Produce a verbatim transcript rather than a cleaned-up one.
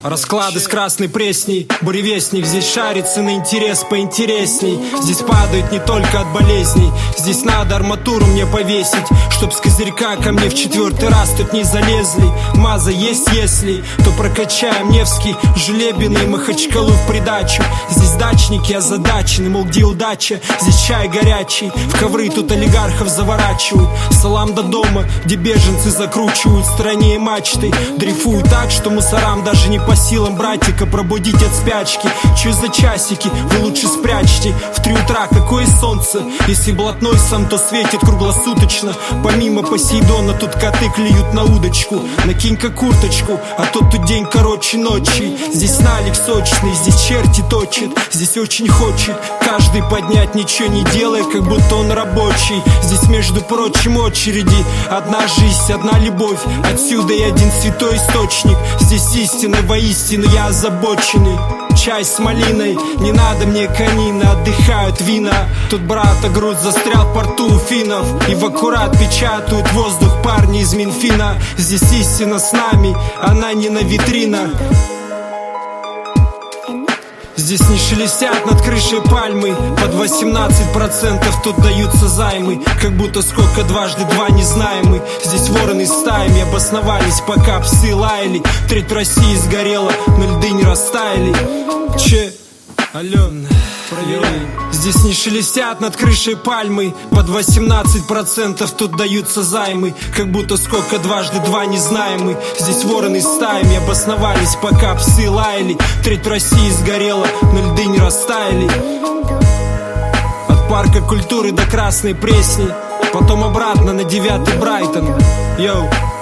Расклады с красной пресней, буревестник. Здесь шарится на интерес поинтересней. Здесь падают не только от болезней. Здесь надо арматуру мне повесить, чтоб с козырька ко мне в четвертый раз тут не залезли. Маза есть если, то прокачаем Невский, Жулебины и Махачкалу в придачу. Здесь дачники озадачены, мол, где удача? Здесь чай горячий, в ковры тут олигархов заворачивают. Салам до дома, где беженцы закручивают в стране и мачты. Дрейфуют так, что мусорам даже не по силам братика пробудить от спячки. Чё за часики, вы лучше спрячьте. В три утра какое солнце, если блатной сам, то светит круглосуточно. Помимо Посейдона тут коты клюют на удочку. Накинь-ка курточку, а то тут день короче ночи. Здесь налик сочный, здесь черти точит. Здесь очень хочет каждый поднять, ничего не делая, как будто он рабочий. Здесь, между прочим, очереди. Одна жизнь, одна любовь, отсюда и один святой источник. Здесь истина, воистину я озабоченный. Чай с малиной, не надо мне конина, отдыхают вина. Тут брата груз застрял в порту у финнов, и в аккурат печатают воздух парни из Минфина. Здесь истина с нами, она не на витринах. Здесь не шелестят над крышей пальмы, под восемнадцать процентов тут даются займы. Как будто сколько дважды два не знаем мы. Здесь вороны стаями обосновались, пока псы лаяли. Треть России сгорела, но льды не растаяли. Че? Алена, проверяй. Здесь не шелестят над крышей пальмы, под восемнадцать процентов тут даются займы. Как будто сколько дважды два не знаем мы. Здесь вороны стаями обосновались, пока псы лаяли. Треть России сгорела, но льды не растаяли. От парка культуры до Красной Пресни, потом обратно на девятый Брайтон. Йоу.